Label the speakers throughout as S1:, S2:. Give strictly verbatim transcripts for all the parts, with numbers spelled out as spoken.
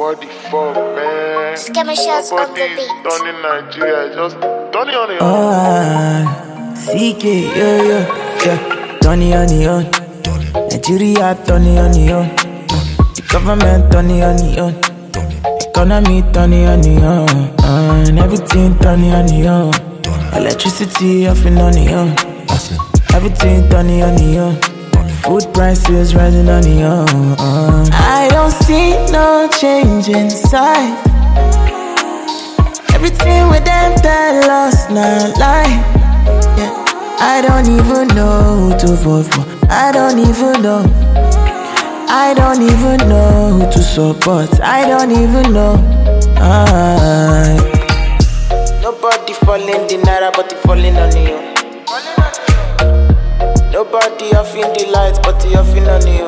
S1: What the fuck, man?
S2: Scammer shots on the
S1: Nobody's
S2: beat.
S1: done in Nigeria, just done it on the own.
S3: Oh, C K, yo, yo, yeah. Done it on the own. Nigeria, done it on the own. The government, done it on the own. Economy, done it on the own. Uh, and everything, done it on the own. Electricity, off and on the own. Everything, done it on the own. Food prices rising on the own. Uh. I don't see no change inside. Everything with them that lost, not lie. Yeah. I don't even know who to vote for. I don't even know. I don't even know who to support. I don't even know. Uh. Nobody falling the naira, but they falling on you. Nobody offing the lights, but they offing on you.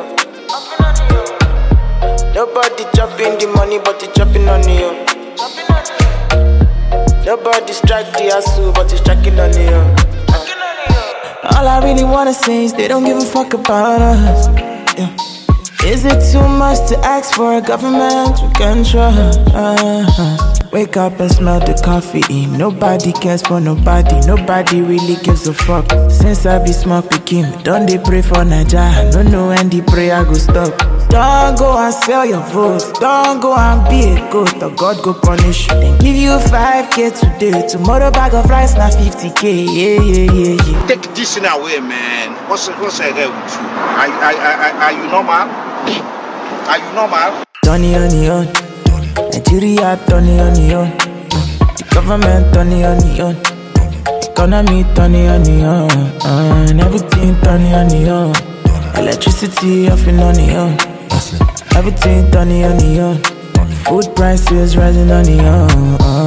S3: Nobody chopping the money, but they chopping on you. Nobody strike the hustle, but they striking on you. All I really wanna say is they don't give a fuck about us. Yeah. Is it too much to ask for a government we can trust? Wake up and smell the coffee. Nobody cares for nobody. Nobody really gives a fuck. Since I be smart pikin, don't they pray for Naija? No know when the prayer go stop. Don't go and sell your votes. Don't go and be a goat, or God go punish you. Then give you five K today. Tomorrow bag of rice na fifty K. Yeah, yeah, yeah, yeah.
S4: Take this in away, man. What's what's the hell with you? Are, are, are, are you normal? Are you normal?
S3: Done it on the own. Nigeria, done it on the own. The government, done it on the own. Economy, done it on the own. Uh, and everything, done it on the own. Electricity, off and on the own. Everything, done it on the own. Food prices rising on the own. Uh.